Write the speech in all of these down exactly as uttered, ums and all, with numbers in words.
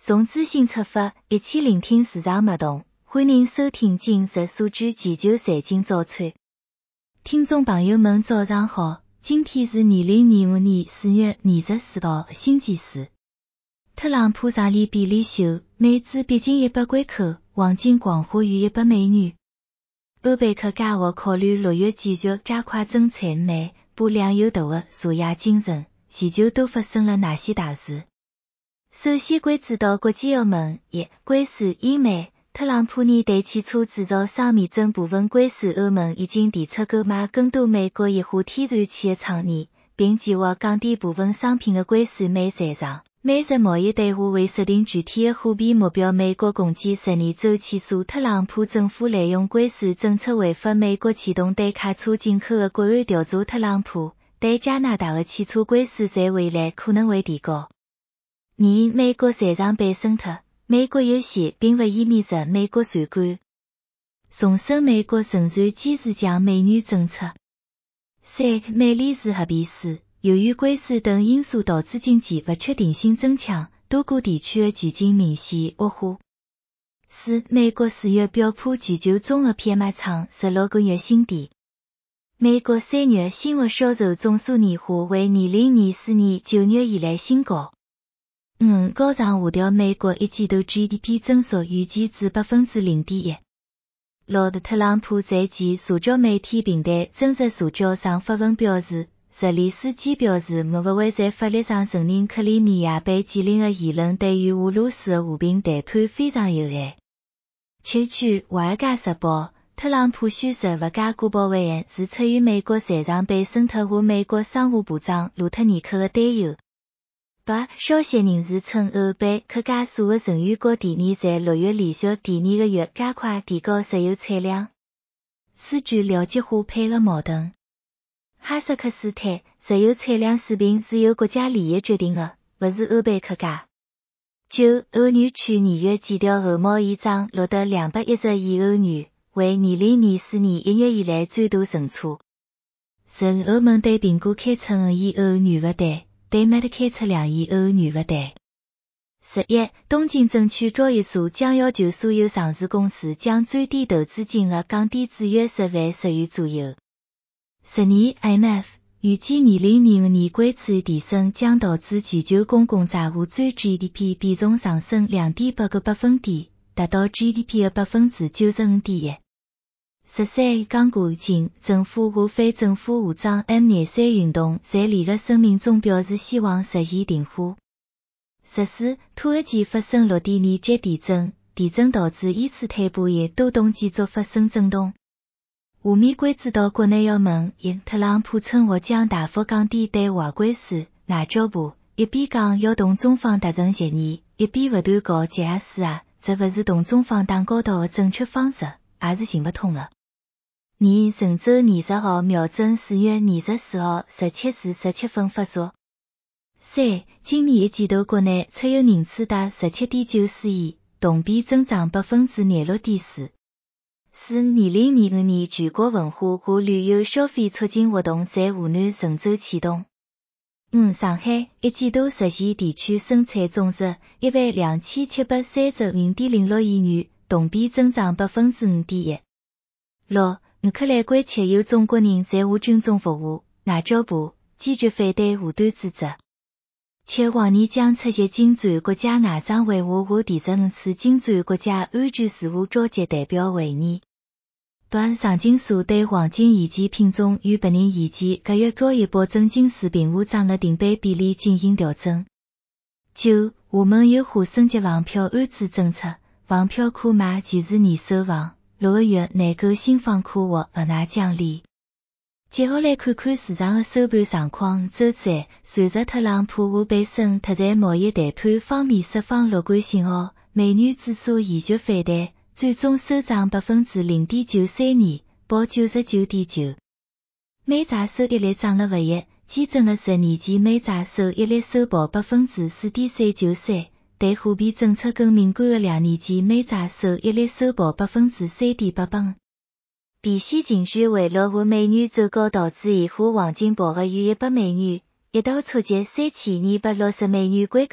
从资讯出发，一起聆听市场脉动。欢迎收听今日数据全球财经早餐。听众朋友们早上好，今天是二零二五年四月二十四号星期四。特朗普上里比例秀，美资逼近一百关口，黄金狂化逾一百美元。欧佩克计划考虑六月继续加快增产煤，补量有大的茶叶精神，全球都发生了哪些大事？首先关注到国际澳门一关税英美，特朗普呢对汽车制造商面征部分关税，欧盟已经提出购买更多美国液化天然气的倡议，并计划降低部分商品的关税美市场。美日贸易对话为设定具体的货币目标，美国共计十年周期数，特朗普政府利用关税政策违法，美国启动对卡车进口的国安调查，特朗普对加拿大的汽车关税在未来可能会提高。二美国市场被渗透，美国有限并不意味着美国全管。重申美国仍然坚持强美元政策。三美联储合变数，由于关税等因素导致经济不确定性增强，多个地区的前景明显恶化。四美国四月标普全球综合 P M I 创十六个月新低。美国三月新屋销售总数年化为二零二四年九月以来新高。五高盛下调美国一季度 G D P 增速预计至 百分之零点一。六特朗普在其社交媒体平台真实社交上发文表示，泽连斯基表示我不会在法律上承认克里米亚被占领的言论对于俄罗斯的和平谈判非常有害。七据《华尔街日报》，特朗普宣誓不解雇保卫案是出于美国市场被渗透和美国商务部长罗特尼克的担忧。八消息人士称，欧佩克加所的成员国第二在六月连续第二个月加快提高石油产量。此举了解化配额矛盾。哈萨克斯坦石油产量水平是由国家利益决定的，不是欧佩克加。九欧元区二月减掉后贸易账录得两百一十亿欧元，为二零二四年一月以来最大乘差。十欧盟对苹果开出五亿欧元罚单，对 Meta 开出两亿欧元罚单。十一东京证券交易所将要求所有上市公司将最低投资金额降低至约十万日元左右。十二 I M F 预计二零二五年关税提升将导致全球公共债务占 G D P 比重上升 零点八个百分点，达到 G D P 的 百分之九十五点一。十三刚过境政府和非政府武装 M 廿三运动在联合声明中表示希望实现停火。十四土耳其发生 六点二级地震，地震导致伊斯坦布尔多栋建筑发生震动。下面关注到国内要闻，一特朗普称或将大幅降低对华关税，外交部一边讲要同中方达成协议，一边不断告杰亚斯啊，这不是同中方打交道的正确方式，也是行不通的。二神舟二十号瞄准四月二十四号十七时十七分发射。三今年一季度国内出游人次达 十七点九四亿，同比增长 百分之廿六点四。四二零二五年全国文化和旅游消费促进活动在湖南郑州启动。五上海一季度实现地区生产总值一万两千七百三十五点零六亿元，同比增长 百分之五点一。六乌克兰关切有中国人在华军中伏化，外交部坚决反对无端指责。七往年将出席金砖国家外长会晤和提出五次金砖国家安全事务召集代表会议。八上金所对黄金现金品种与白银现金各月交易保证金水平和涨了定倍比例进行调整。九厦门优化升级房票安置政策，房票可买就是二手房，六个月内购新房可获额外奖励。接下来看看市场的收盘状况。周三，随着特朗普和拜登脱产贸易谈判方面释放乐观信号，美元指数延续反弹，最终收涨 百分之零点九三二，报 九十九点九。美债收益率涨了不一，基准的十年期美债收益率收报 百分之四点三九三，对货币政策更敏感的两年期美债收益率收报 百分之三点八八。避险情绪回落和美元走高导致现货黄金保额逾一百美元，一道触及三千二百六十美元关口，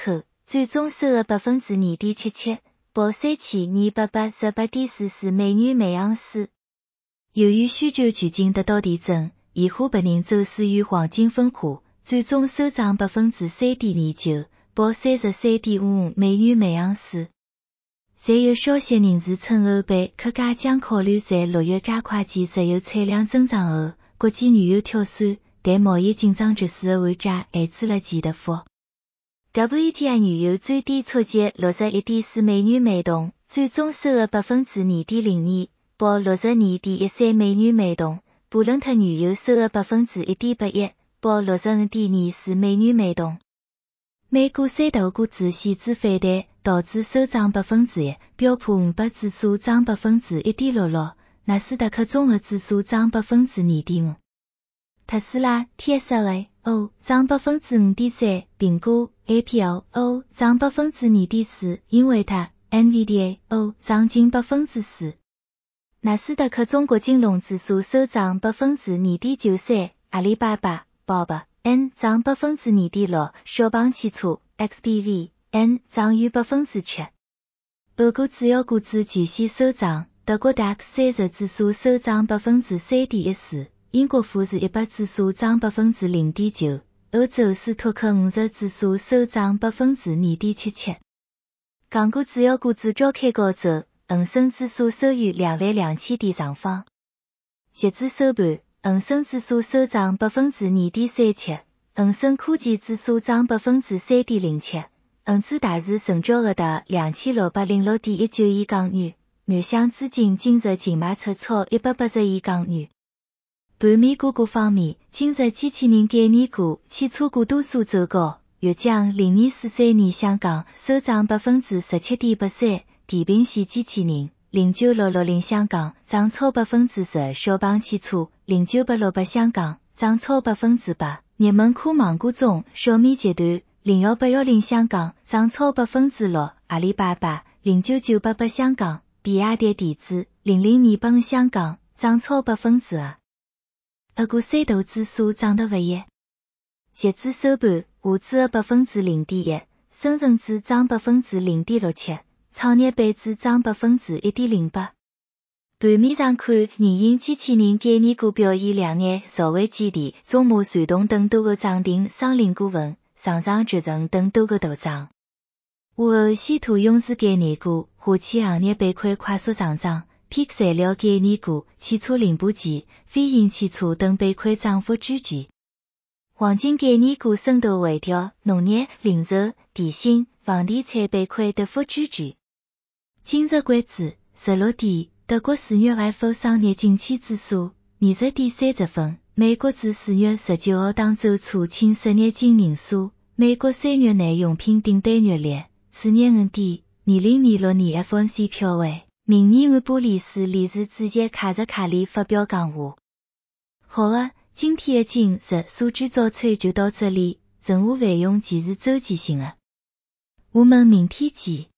最终收入百分之二点七七，报税期二百八十八点四四美元每盎司。由于需求巨鲸得到提振，二虎本人走私于黄金分库，最终收涨百分之三点二九，报三十三点五五美元每盎司。侪有消息人士称欧佩克加将考虑在六月加快其石油产量增长后，国际原油跳水，但贸易紧张局势的玩家还止了前头伏。W T I 原油最低触及六十一点四美元每桶，最终收入百分之二点零二，报六十二点一三美元每桶。布伦特原油收入百分之一点八一，报六十五点二四美元每桶。美股三大股指显著反弹，道指收涨百分之一，标普五百指数涨百分之一点六六，纳斯达克综合指数涨百分之二点五。特斯拉 T S L O 涨百分之五点三，苹果 A P L O 涨百分之二点四，英伟达 N V D A O 涨近百分之四。纳斯达克中国金融指数收涨百分之二点九三，阿里巴巴 B O B N 涨百分之二点六，小鹏汽车 X P V N 涨逾百分之七。欧股主要股指全线收涨，德国 D A X 三十指数收涨百分之三点一四，英国富时一百指数涨百分之零点九，欧洲斯托克五十指数收涨百分之二点七七。港股主要股指召开高走。恒生指数收于两万两千点上方。截至收盘，恒生指数收涨百分之二点三七，恒生科技指数涨百分之三点零七，恒指大市成交额达两千六百零六点一九亿港元，南向资金今日净卖出超一百八十亿港元。盘面股股方面，今日机器人概念股、汽车股多数走高，粤江零二四三年香港收涨百分之十七点八三。地平线机器人零九六六零香港涨超百分之十，小鹏汽车零九八六八香港涨超百分之八。热门科网股中，小米集团零幺八幺零香港涨超百分之六，阿里巴巴零九九八八香港，比亚迪电子零零二八香港涨超百分之二。俄股三大指数涨得不一。截至收盘，沪指的百分之零点一，深圳指涨百分之零点六七。创业板指涨百分之一点零八。盘面上看，人形机器人概念股表现亮眼，兆为基地、中马传动等多个涨停，商领股份、上上集成等多个大涨。午后，稀土永磁概念股、华汽行业板块快速上涨，P X 材料概念股、汽车零部件、飞行汽车等板块涨幅居前。黄金概念股深度回调，农业、零售、电信、房地产板块跌幅居前。今日关注十六点，德国四月 F 商业景气指数二十点三十分，美国自四月十九号当周初请失业金人数，美国三月内用品订单月率，次日五点，二零二六年 F O M C 票委，明年安保理事理事主席卡什卡里发表讲话。好了，今天的今日数据早餐就到这里，任务费用既是周期性的，我们明天见。